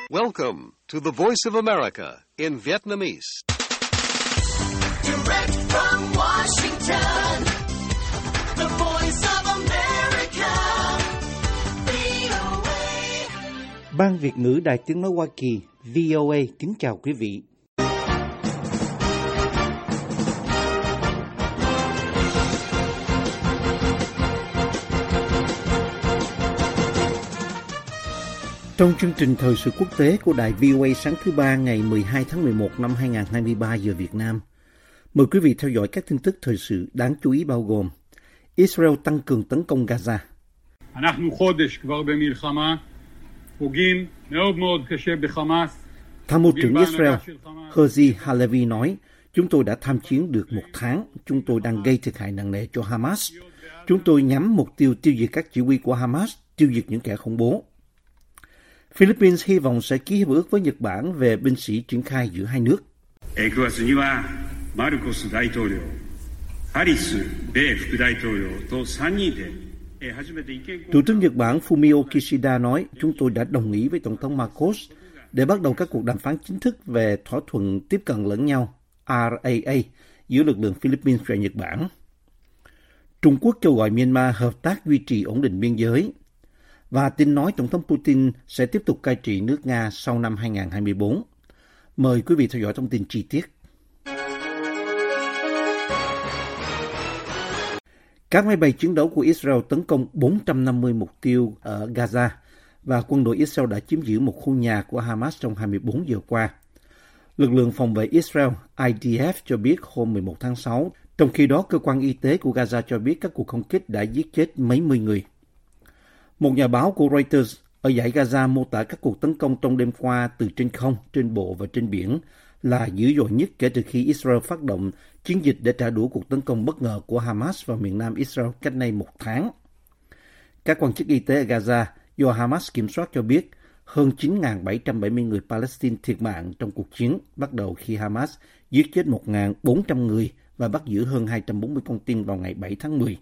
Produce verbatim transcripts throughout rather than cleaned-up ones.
Welcome to the Voice of America in Vietnamese. Direct from Washington, the Voice of America, vê o a. Ban Việt ngữ Đài Tiếng nói Hoa Kỳ vê o a kính chào quý vị. Trong chương trình thời sự quốc tế của Đài vê o a sáng thứ Ba ngày mười hai tháng mười một năm hai nghìn không trăm hai mươi ba giờ Việt Nam, mời quý vị theo dõi các tin tức thời sự đáng chú ý bao gồm: Israel tăng cường tấn công Gaza. Tham mưu trưởng Israel Herzi Halevi nói, chúng tôi đã tham chiến được một tháng, chúng tôi đang gây thiệt hại nặng nề cho Hamas. Chúng tôi nhắm mục tiêu tiêu diệt các chỉ huy của Hamas, tiêu diệt những kẻ khủng bố. Philippines hy vọng sẽ ký hiệp ước với Nhật Bản về binh sĩ triển khai giữa hai nước. Thủ tướng Nhật Bản Fumio Kishida nói, chúng tôi đã đồng ý với Tổng thống Marcos để bắt đầu các cuộc đàm phán chính thức về thỏa thuận tiếp cận lẫn nhau R A A giữa lực lượng Philippines và Nhật Bản. Trung Quốc kêu gọi Myanmar hợp tác duy trì ổn định biên giới. Và tin nói Tổng thống Putin sẽ tiếp tục cai trị nước Nga sau năm hai nghìn không trăm hai mươi bốn. Mời quý vị theo dõi thông tin chi tiết. Các máy bay chiến đấu của Israel tấn công bốn trăm năm mươi mục tiêu ở Gaza và quân đội Israel đã chiếm giữ một khu nhà của Hamas trong hai mươi bốn giờ qua. Lực lượng phòng vệ Israel I D F cho biết hôm mười một tháng sáu, trong khi đó cơ quan y tế của Gaza cho biết các cuộc không kích đã giết chết mấy mươi người. Một nhà báo của Reuters ở dải Gaza mô tả các cuộc tấn công trong đêm qua từ trên không, trên bộ và trên biển là dữ dội nhất kể từ khi Israel phát động chiến dịch để trả đũa cuộc tấn công bất ngờ của Hamas vào miền nam Israel cách nay một tháng. Các quan chức y tế ở Gaza do Hamas kiểm soát cho biết hơn chín nghìn bảy trăm bảy mươi người Palestine thiệt mạng trong cuộc chiến bắt đầu khi Hamas giết chết một nghìn bốn trăm người và bắt giữ hơn hai trăm bốn mươi con tin vào ngày bảy tháng mười.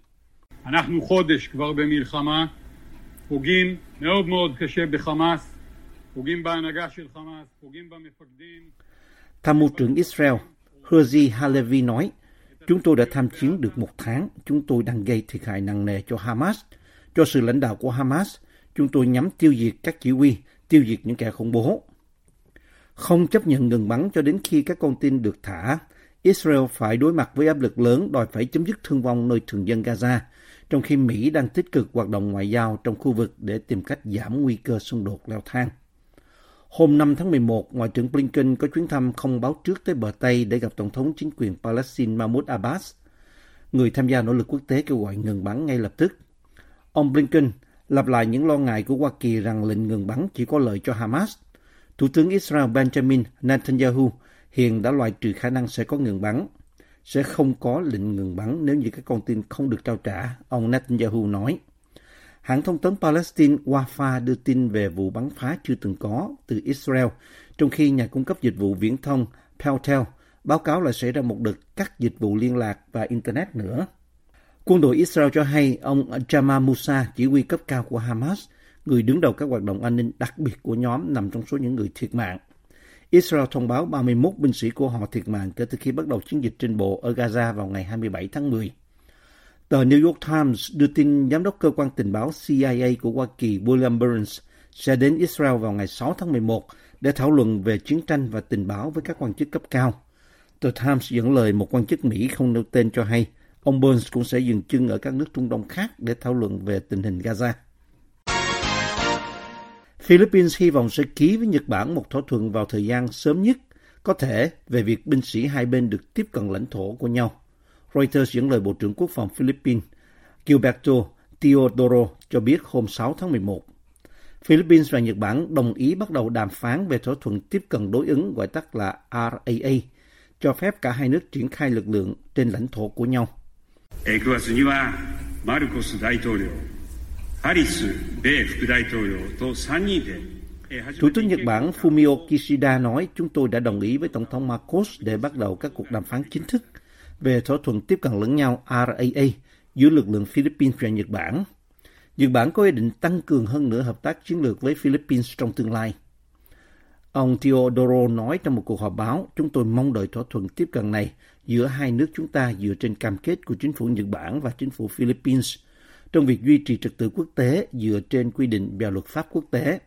פוגעים מאוד מאוד קשה בחמאס, פוגעים בהנהגה של חמאס, פוגעים במפקדים. Tham mưu trưởng Israel Herzi Halevi nói, chúng tôi đã tham chiến được một tháng, chúng tôi đang gây thiệt hại nặng nề cho Hamas, cho sự lãnh đạo của Hamas, chúng tôi nhắm tiêu diệt các chỉ huy, tiêu diệt những kẻ khủng bố. Không chấp nhận ngừng bắn cho đến khi các con tin được thả, Israel phải đối mặt với áp lực lớn đòi phải chấm dứt thương vong nơi thường dân Gaza, trong khi Mỹ đang tích cực hoạt động ngoại giao trong khu vực để tìm cách giảm nguy cơ xung đột leo thang. Hôm năm tháng mười một, Ngoại trưởng Blinken có chuyến thăm không báo trước tới bờ Tây để gặp Tổng thống chính quyền Palestine Mahmoud Abbas. Người tham gia nỗ lực quốc tế kêu gọi ngừng bắn ngay lập tức. Ông Blinken lặp lại những lo ngại của Hoa Kỳ rằng lệnh ngừng bắn chỉ có lợi cho Hamas. Thủ tướng Israel Benjamin Netanyahu hiện đã loại trừ khả năng sẽ có ngừng bắn. Sẽ không có lệnh ngừng bắn nếu như các con tin không được trao trả, ông Netanyahu nói. Hãng thông tấn Palestine Wafa đưa tin về vụ bắn phá chưa từng có từ Israel, trong khi nhà cung cấp dịch vụ viễn thông Peltel báo cáo là xảy ra một đợt cắt dịch vụ liên lạc và Internet nữa. Quân đội Israel cho hay ông Jamal Musa, chỉ huy cấp cao của Hamas, người đứng đầu các hoạt động an ninh đặc biệt của nhóm, nằm trong số những người thiệt mạng. Israel thông báo ba mươi mốt binh sĩ của họ thiệt mạng kể từ khi bắt đầu chiến dịch trên bộ ở Gaza vào ngày hai mươi bảy tháng mười. Tờ New York Times đưa tin giám đốc cơ quan tình báo C I A của Hoa Kỳ William Burns sẽ đến Israel vào ngày sáu tháng mười một để thảo luận về chiến tranh và tình báo với các quan chức cấp cao. Tờ Times dẫn lời một quan chức Mỹ không nêu tên cho hay, ông Burns cũng sẽ dừng chân ở các nước Trung Đông khác để thảo luận về tình hình Gaza. Philippines hy vọng sẽ ký với Nhật Bản một thỏa thuận vào thời gian sớm nhất có thể về việc binh sĩ hai bên được tiếp cận lãnh thổ của nhau. Reuters dẫn lời Bộ trưởng Quốc phòng Philippines Gilberto Teodoro cho biết hôm sáu tháng mười một. Philippines và Nhật Bản đồng ý bắt đầu đàm phán về thỏa thuận tiếp cận đối ứng gọi tắt là R A A, cho phép cả hai nước triển khai lực lượng trên lãnh thổ của nhau. Thủ tướng Nhật Bản Fumio Kishida nói, chúng tôi đã đồng ý với Tổng thống Marcos để bắt đầu các cuộc đàm phán chính thức về thỏa thuận tiếp cận lẫn nhau R A A giữa lực lượng Philippines và Nhật Bản. Nhật Bản có ý định tăng cường hơn nữa hợp tác chiến lược với Philippines trong tương lai. Ông Teodoro nói trong một cuộc họp báo, chúng tôi mong đợi thỏa thuận tiếp cận này giữa hai nước chúng ta dựa trên cam kết của chính phủ Nhật Bản và chính phủ Philippines trong việc duy trì trật tự quốc tế dựa trên quy định và luật pháp quốc tế.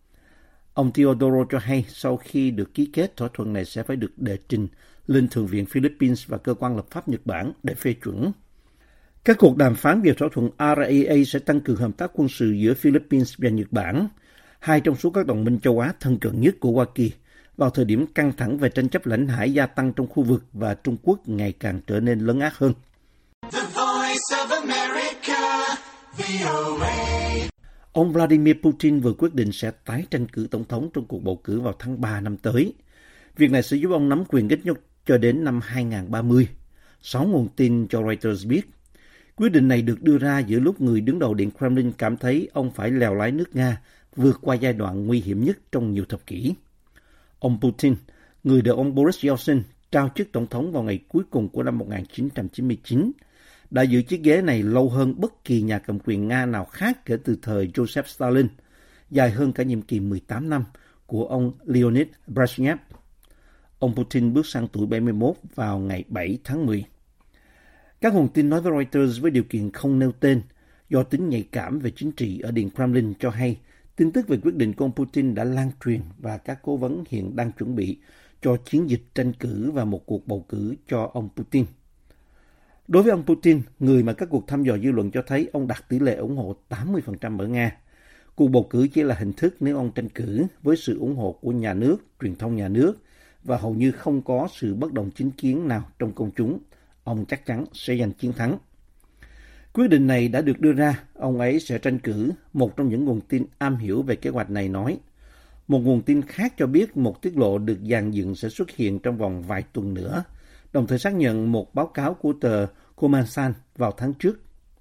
Ông Teodoro cho hay sau khi được ký kết, thỏa thuận này sẽ phải được đệ trình lên Thượng viện Philippines và cơ quan lập pháp Nhật Bản để phê chuẩn. Các cuộc đàm phán về thỏa thuận R A A sẽ tăng cường hợp tác quân sự giữa Philippines và Nhật Bản, hai trong số các đồng minh châu Á thân cận nhất của Hoa Kỳ, vào thời điểm căng thẳng về tranh chấp lãnh hải gia tăng trong khu vực và Trung Quốc ngày càng trở nên lấn át hơn. The Voice of America, V O A. Ông Vladimir Putin vừa quyết định sẽ tái tranh cử tổng thống trong cuộc bầu cử vào tháng ba năm tới. Việc này sẽ giúp ông nắm quyền ít nhất cho đến năm hai không ba không. Sáu nguồn tin cho Reuters biết. Quyết định này được đưa ra giữa lúc người đứng đầu Điện Kremlin cảm thấy ông phải lèo lái nước Nga vượt qua giai đoạn nguy hiểm nhất trong nhiều thập kỷ. Ông Putin, người được ông Boris Yeltsin trao chức tổng thống vào ngày cuối cùng của năm một nghìn chín trăm chín mươi chín, đã giữ chiếc ghế này lâu hơn bất kỳ nhà cầm quyền Nga nào khác kể từ thời Joseph Stalin, dài hơn cả nhiệm kỳ mười tám năm của ông Leonid Brezhnev. Ông Putin bước sang tuổi bảy mươi mốt vào ngày bảy tháng mười. Các nguồn tin nói với Reuters với điều kiện không nêu tên do tính nhạy cảm về chính trị ở Điện Kremlin cho hay tin tức về quyết định của ông Putin đã lan truyền và các cố vấn hiện đang chuẩn bị cho chiến dịch tranh cử và một cuộc bầu cử cho ông Putin. Đối với ông Putin, người mà các cuộc thăm dò dư luận cho thấy ông đạt tỷ lệ ủng hộ tám mươi phần trăm ở Nga, cuộc bầu cử chỉ là hình thức nếu ông tranh cử với sự ủng hộ của nhà nước, truyền thông nhà nước và hầu như không có sự bất đồng chính kiến nào trong công chúng, ông chắc chắn sẽ giành chiến thắng. Quyết định này đã được đưa ra, ông ấy sẽ tranh cử, một trong những nguồn tin am hiểu về kế hoạch này nói. Một nguồn tin khác cho biết một tiết lộ được dàn dựng sẽ xuất hiện trong vòng vài tuần nữa, đồng thời xác nhận một báo cáo của tờ Kommersant vào tháng trước.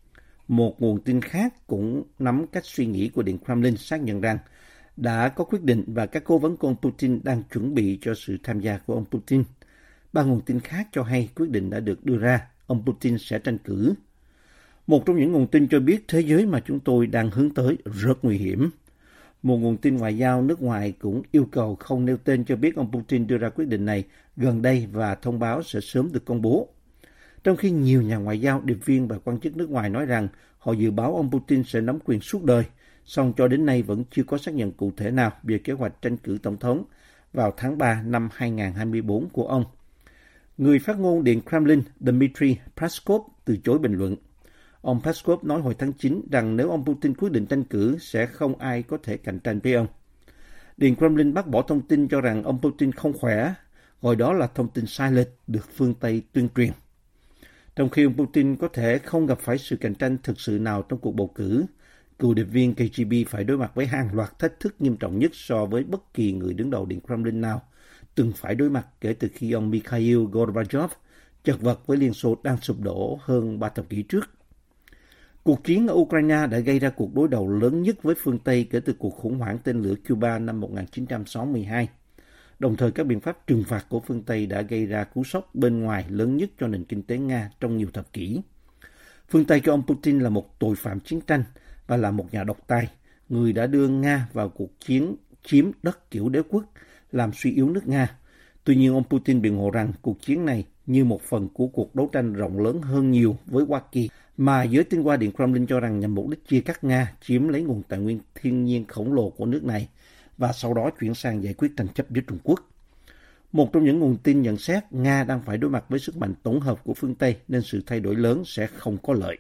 Một nguồn tin khác cũng nắm cách suy nghĩ của Điện Kremlin xác nhận rằng đã có quyết định và các cố vấn của ông Putin đang chuẩn bị cho sự tham gia của ông Putin. Ba nguồn tin khác cho hay quyết định đã được đưa ra, ông Putin sẽ tranh cử. Một trong những nguồn tin cho biết thế giới mà chúng tôi đang hướng tới rất nguy hiểm. Một nguồn tin ngoại giao nước ngoài cũng yêu cầu không nêu tên cho biết ông Putin đưa ra quyết định này gần đây và thông báo sẽ sớm được công bố. Trong khi nhiều nhà ngoại giao, điệp viên và quan chức nước ngoài nói rằng họ dự báo ông Putin sẽ nắm quyền suốt đời, song cho đến nay vẫn chưa có xác nhận cụ thể nào về kế hoạch tranh cử tổng thống vào tháng ba năm hai không hai tư của ông. Người phát ngôn Điện Kremlin Dmitry Peskov từ chối bình luận. Ông Peskov nói hồi tháng chín rằng nếu ông Putin quyết định tranh cử sẽ không ai có thể cạnh tranh với ông. Điện Kremlin bác bỏ thông tin cho rằng ông Putin không khỏe, gọi đó là thông tin sai lệch được phương Tây tuyên truyền. Trong khi ông Putin có thể không gặp phải sự cạnh tranh thực sự nào trong cuộc bầu cử, cựu điệp viên K G B phải đối mặt với hàng loạt thách thức nghiêm trọng nhất so với bất kỳ người đứng đầu Điện Kremlin nào từng phải đối mặt kể từ khi ông Mikhail Gorbachev chật vật với Liên Xô đang sụp đổ hơn ba thập kỷ trước. Cuộc chiến ở Ukraine đã gây ra cuộc đối đầu lớn nhất với phương Tây kể từ cuộc khủng hoảng tên lửa Cuba năm một nghìn chín trăm sáu mươi hai. Đồng thời, các biện pháp trừng phạt của phương Tây đã gây ra cú sốc bên ngoài lớn nhất cho nền kinh tế Nga trong nhiều thập kỷ. Phương Tây cho ông Putin là một tội phạm chiến tranh và là một nhà độc tài, người đã đưa Nga vào cuộc chiến chiếm đất kiểu đế quốc, làm suy yếu nước Nga. Tuy nhiên, ông Putin biện hộ rằng cuộc chiến này như một phần của cuộc đấu tranh rộng lớn hơn nhiều với Hoa Kỳ, mà giới tinh hoa Điện Kremlin cho rằng nhằm mục đích chia cắt Nga, chiếm lấy nguồn tài nguyên thiên nhiên khổng lồ của nước này, và sau đó chuyển sang giải quyết tranh chấp với Trung Quốc. Một trong những nguồn tin nhận xét Nga đang phải đối mặt với sức mạnh tổng hợp của phương Tây nên sự thay đổi lớn sẽ không có lợi.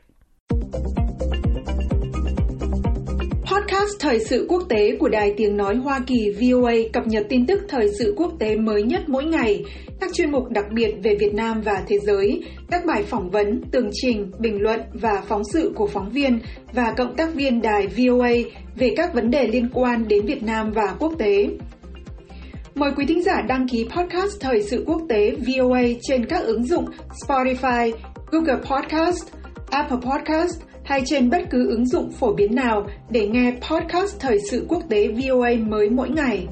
Podcast Thời sự quốc tế của Đài Tiếng Nói Hoa Kỳ V O A cập nhật tin tức thời sự quốc tế mới nhất mỗi ngày, các chuyên mục đặc biệt về Việt Nam và thế giới, các bài phỏng vấn, tường trình, bình luận và phóng sự của phóng viên và cộng tác viên đài V O A về các vấn đề liên quan đến Việt Nam và quốc tế. Mời quý thính giả đăng ký podcast Thời sự quốc tế V O A trên các ứng dụng Spotify, Google Podcast, Apple Podcast hay trên bất cứ ứng dụng phổ biến nào để nghe podcast Thời sự quốc tế V O A mới mỗi ngày.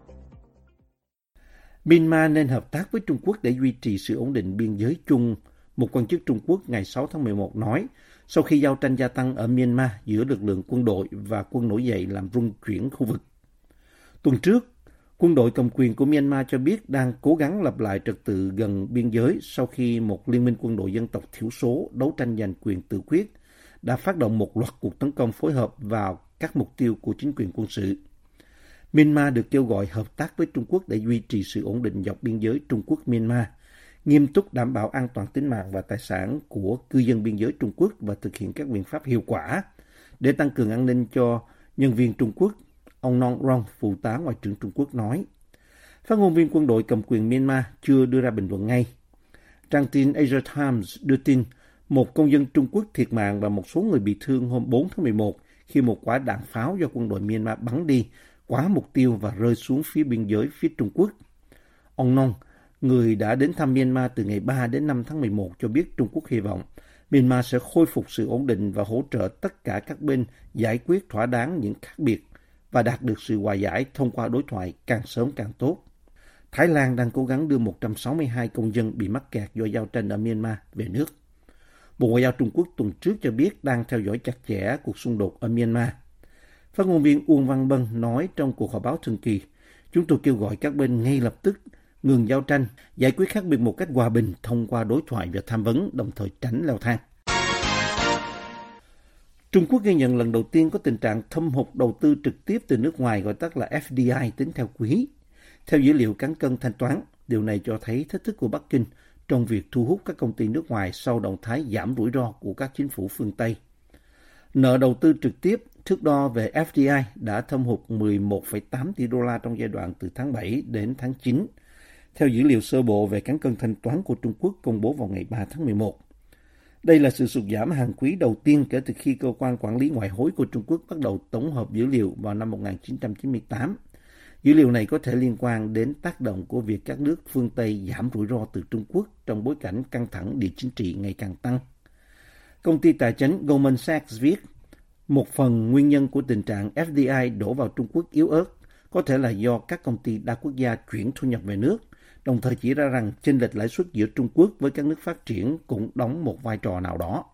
Myanmar nên hợp tác với Trung Quốc để duy trì sự ổn định biên giới chung Một quan chức Trung Quốc ngày sáu tháng mười một nói, sau khi giao tranh gia tăng ở Myanmar giữa lực lượng quân đội và quân nổi dậy làm rung chuyển khu vực. Tuần trước, quân đội cầm quyền của Myanmar cho biết đang cố gắng lập lại trật tự gần biên giới sau khi một liên minh quân đội dân tộc thiểu số đấu tranh giành quyền tự quyết đã phát động một loạt cuộc tấn công phối hợp vào các mục tiêu của chính quyền quân sự. Myanmar được kêu gọi hợp tác với Trung Quốc để duy trì sự ổn định dọc biên giới Trung Quốc-Myanmar, nghiêm túc đảm bảo an toàn tính mạng và tài sản của cư dân biên giới Trung Quốc và thực hiện các biện pháp hiệu quả để tăng cường an ninh cho nhân viên Trung Quốc, ông Non Rong, phụ tá Ngoại trưởng Trung Quốc nói. Phát ngôn viên quân đội cầm quyền Myanmar chưa đưa ra bình luận ngay. Trang tin Asia Times đưa tin một công dân Trung Quốc thiệt mạng và một số người bị thương hôm bốn tháng mười một khi một quả đạn pháo do quân đội Myanmar bắn đi quá mục tiêu và rơi xuống phía biên giới phía Trung Quốc. Ông Non, người đã đến thăm Myanmar từ ngày ba đến năm tháng mười một, cho biết Trung Quốc hy vọng Myanmar sẽ khôi phục sự ổn định và hỗ trợ tất cả các bên giải quyết thỏa đáng những khác biệt và đạt được sự hòa giải thông qua đối thoại càng sớm càng tốt. Thái Lan đang cố gắng đưa một trăm sáu mươi hai công dân bị mắc kẹt do giao tranh ở Myanmar về nước. Bộ Ngoại giao Trung Quốc tuần trước cho biết đang theo dõi chặt chẽ cuộc xung đột ở Myanmar. Phát ngôn viên Uông Văn Bân nói trong cuộc họp báo thường kỳ, chúng tôi kêu gọi các bên ngay lập tức ngừng giao tranh, giải quyết khác biệt một cách hòa bình thông qua đối thoại và tham vấn, đồng thời tránh leo thang. Trung Quốc ghi nhận lần đầu tiên có tình trạng thâm hụt đầu tư trực tiếp từ nước ngoài, gọi tắt là F D I, tính theo quý. Theo dữ liệu cán cân thanh toán, điều này cho thấy thách thức của Bắc Kinh trong việc thu hút các công ty nước ngoài sau động thái giảm rủi ro của các chính phủ phương Tây. Nợ đầu tư trực tiếp, thước đo về F D I, đã thâm hụt mười một phẩy tám tỷ đô la trong giai đoạn từ tháng bảy đến tháng chín, theo dữ liệu sơ bộ về cán cân thanh toán của Trung Quốc công bố vào ngày ba tháng mười một. Đây là sự sụt giảm hàng quý đầu tiên kể từ khi cơ quan quản lý ngoại hối của Trung Quốc bắt đầu tổng hợp dữ liệu vào năm một nghìn chín trăm chín mươi tám. Dữ liệu này có thể liên quan đến tác động của việc các nước phương Tây giảm rủi ro từ Trung Quốc trong bối cảnh căng thẳng địa chính trị ngày càng tăng. Công ty tài chính Goldman Sachs viết, một phần nguyên nhân của tình trạng F D I đổ vào Trung Quốc yếu ớt có thể là do các công ty đa quốc gia chuyển thu nhập về nước, đồng thời chỉ ra rằng chênh lệch lãi suất giữa Trung Quốc với các nước phát triển cũng đóng một vai trò nào đó.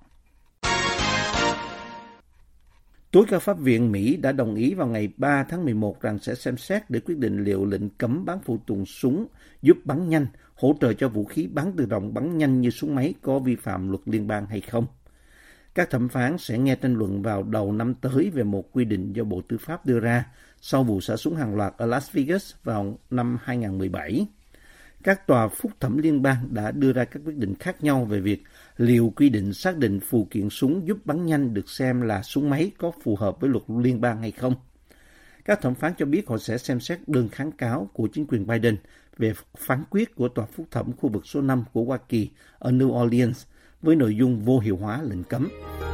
Tối cao pháp viện Mỹ đã đồng ý vào ngày ba tháng mười một rằng sẽ xem xét để quyết định liệu lệnh cấm bắn phụ tùng súng giúp bắn nhanh, hỗ trợ cho vũ khí bắn tự động bắn nhanh như súng máy có vi phạm luật liên bang hay không. Các thẩm phán sẽ nghe tranh luận vào đầu năm tới về một quy định do Bộ Tư pháp đưa ra sau vụ xả súng hàng loạt ở Las Vegas vào năm hai không một bảy. Các tòa phúc thẩm liên bang đã đưa ra các quyết định khác nhau về việc liệu quy định xác định phụ kiện súng giúp bắn nhanh được xem là súng máy có phù hợp với luật liên bang hay không. Các thẩm phán cho biết họ sẽ xem xét đơn kháng cáo của chính quyền Biden về phán quyết của tòa phúc thẩm khu vực số năm của Hoa Kỳ ở New Orleans với nội dung vô hiệu hóa lệnh cấm.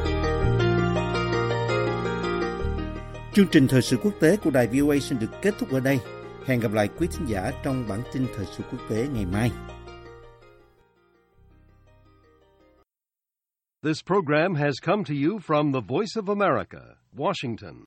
Chương trình thời sự quốc tế của đài vê o a xin được kết thúc ở đây. Hẹn gặp lại quý thính giả trong bản tin thời sự quốc tế ngày mai. This program has come to you from the Voice of America, Washington.